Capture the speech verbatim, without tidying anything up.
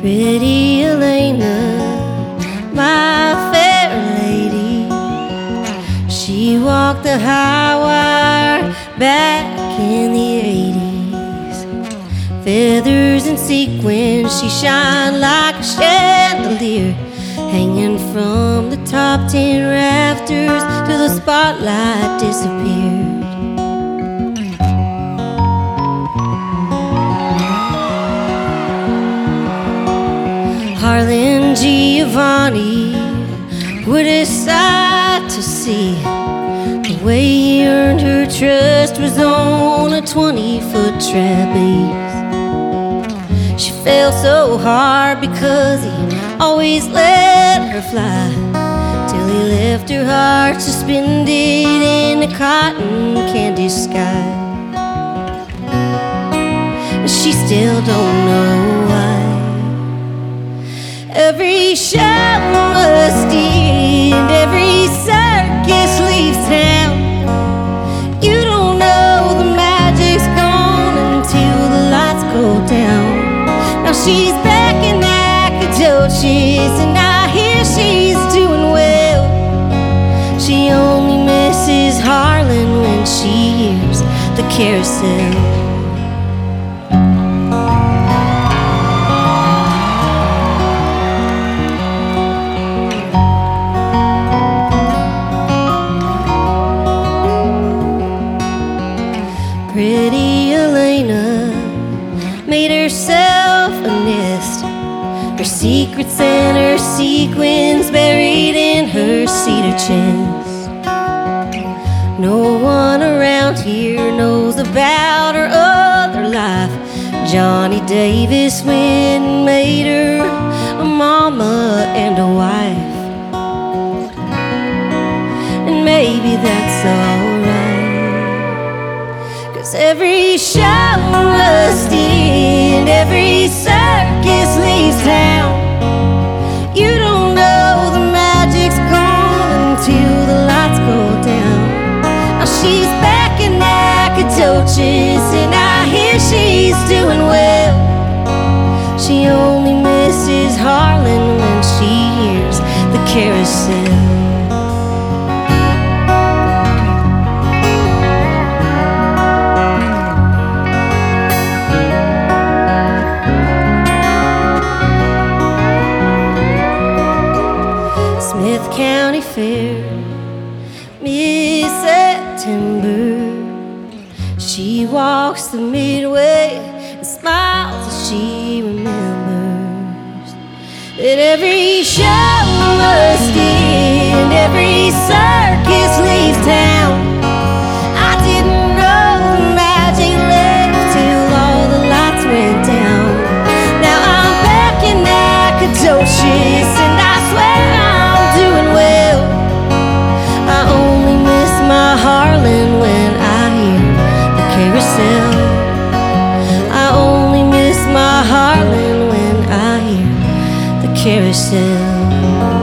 Pretty Elena, my fair lady, she walked the high wire back in the eighties. Feathers and sequins, she shined like a chandelier, hanging from the top tin rafters till the spotlight disappeared. Harlan Giovanni, what a sight to see. The way he earned her trust was on a twenty-foot trapeze. She fell so hard because he always let her fly, till he left her heart suspended in a cotton candy sky. And she still don't know why. Every show must end, every circus leaves town. You don't know the magic's gone until the lights go down. Now she's back in Nacogdoches, and I hear she's doing well. She only misses Harlan when she hears the carousel. Pretty Elena made herself a nest, her secrets and her sequins buried in her cedar chest. No one around here knows about her other life. Johnny Davis went and made her a mama and a wife, and maybe that's alright. Every show must end, every circus leaves town. You don't know the magic's gone until the lights go down. Now she's back in Nacogdoches, and I hear she's doing well. She only misses Harlan when she hears the carousel. Smith County Fair, mid-September. She walks the midway and smiles as she remembers that every show must end, every circus leaves town. I didn't know the magic left till all the lights went down. Now I'm back in Nacogdoches, and I swear I'm doing well. I only miss my Harlan when I hear the carousel. I only miss my Harlan when I hear the carousel.